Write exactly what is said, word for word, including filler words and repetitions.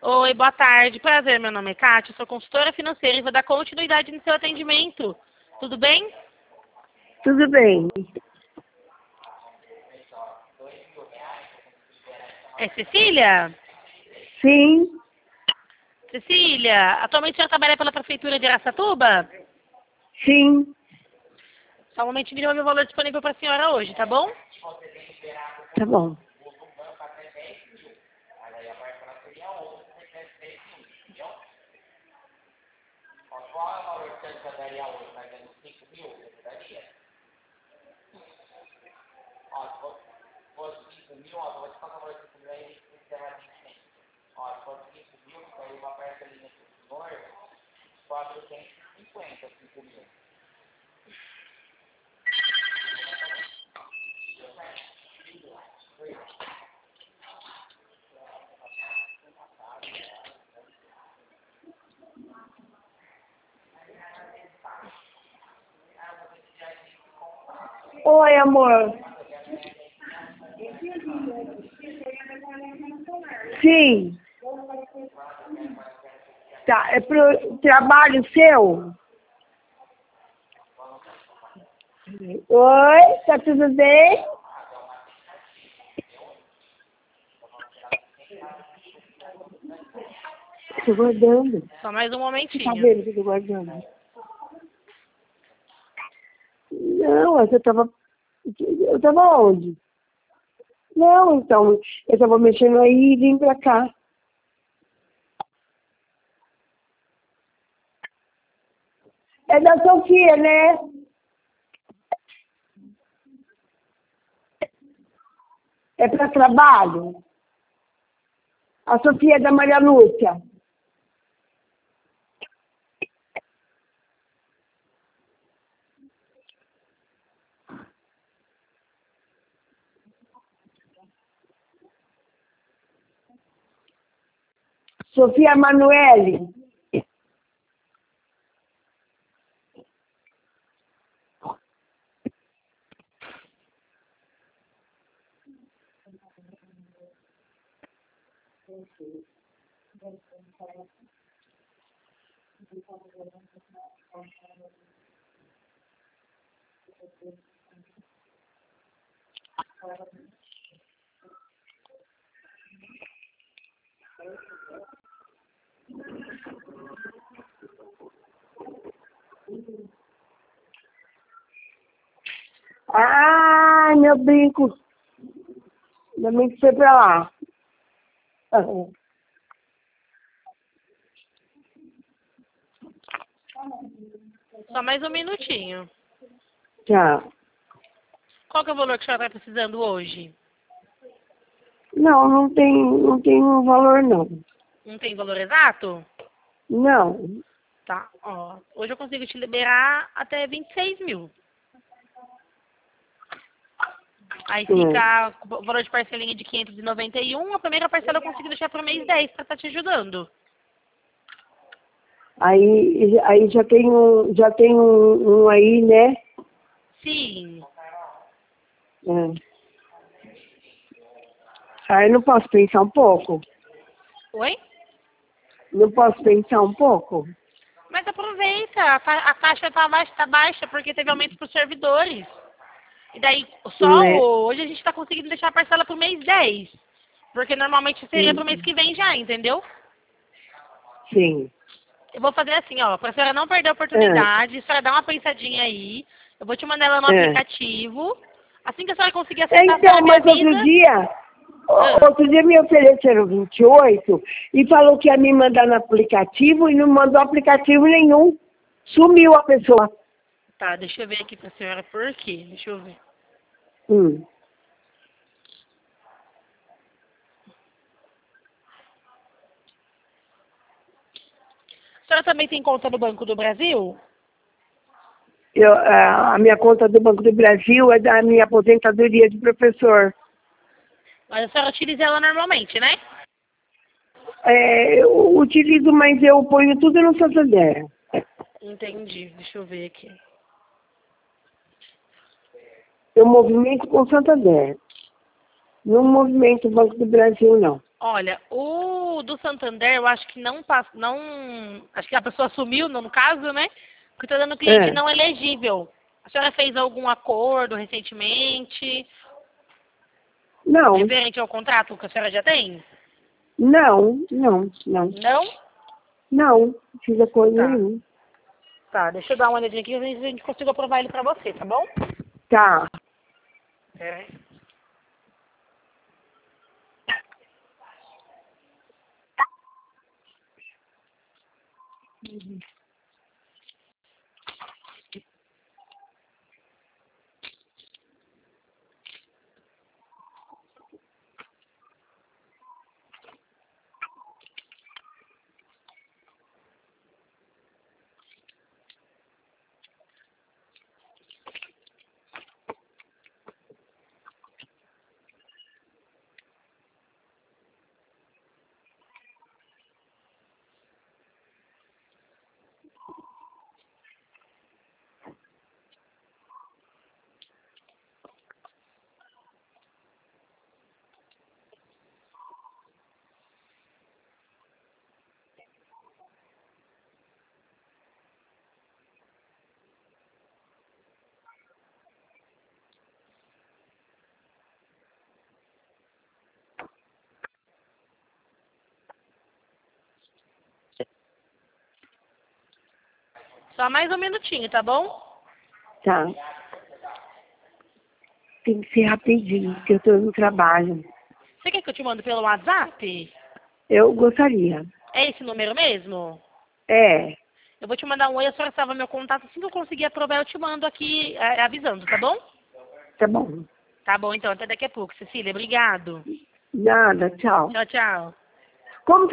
Oi, boa tarde. Prazer, meu nome é Kátia, sou consultora financeira e vou dar continuidade no seu atendimento. Tudo bem? Tudo bem. É Cecília? Sim, Cecília, atualmente a senhora trabalha pela Prefeitura de Araçatuba? sim, Só um momentinho, me dá o meu valor disponível para a senhora hoje, tá bom? tá bom. Oi, amor. Sim. Tá, é pro trabalho seu? Oi, tá tudo bem? Tô guardando. Só mais um Você tá momentinho. vendo que eu tô guardando? Não, você tava... Eu tava onde? Não, então, eu tava mexendo aí e vim pra cá. É da Sofia, né? É para trabalho? A Sofia é da Maria Lúcia. Sofia Manoeli. Ah, meu brinco. Ainda bem que foi pra lá. Aham. Só mais um minutinho. Tá. Qual que é o valor que a senhora está precisando hoje? Não, não tem, não tem um valor, não. Não tem valor exato? Não. Tá, ó. Hoje eu consigo te liberar até vinte e seis mil. Aí Hum. fica o valor de parcelinha de quinhentos e noventa e um. A primeira parcela eu consigo deixar para o mês dez para estar te ajudando. Aí, aí já tem um, já tem um, um aí, né? Sim. É. Aí não posso pensar um pouco? Oi? Não posso pensar um pouco? Mas aproveita, a, ta- a taxa tá baixa, tá baixa porque teve aumento para os servidores. E daí, só Né? hoje a gente está conseguindo deixar a parcela para o mês dez. Porque normalmente seria para o mês Sim. que vem já, entendeu? Sim. Eu vou fazer assim, ó, para a senhora não perder a É. oportunidade, a senhora dá uma pensadinha aí. Eu vou te mandar ela no É. aplicativo. Assim que a senhora conseguir É, acessar, a então, senhora me mas outro avisa. dia, o- Ah, outro dia me ofereceram vinte e oito e falou que ia me mandar no aplicativo e não mandou aplicativo nenhum. Sumiu a pessoa. tá, deixa eu ver aqui para a senhora por quê. Deixa eu ver. Hum. A senhora também tem conta no Banco do Brasil? Eu, a a minha conta do Banco do Brasil é da minha aposentadoria de professor. Mas a senhora utiliza ela normalmente, né? É, eu utilizo, mas eu ponho tudo no Santander. Entendi. Deixa eu ver aqui. Eu movimento com Santander. Não movimento o Banco do Brasil, não. Olha, o do Santander, eu acho que não passa, não, acho que a pessoa assumiu, no caso, né? Porque está dando cliente É. não elegível. A senhora fez algum acordo recentemente, Não, referente ao contrato que a senhora já tem? não, não, não. Não? Não, não fiz acordo Tá. nenhum. Tá, deixa eu dar uma olhadinha aqui, a gente a gente consiga aprovar ele pra você, tá bom? Tá. É. Só mais um minutinho, tá bom? Tá. Tem que ser rapidinho, porque eu tô no trabalho. Você quer que eu te mando pelo WhatsApp? Eu gostaria. É esse número mesmo? É, Eu vou te mandar um oi, a senhora salva meu contato. Assim que eu conseguir aprovar, eu te mando aqui é, avisando, tá bom? tá bom. Tá bom, então. Até daqui a pouco, Cecília. Obrigado. Nada, tchau. Tchau, tchau. Como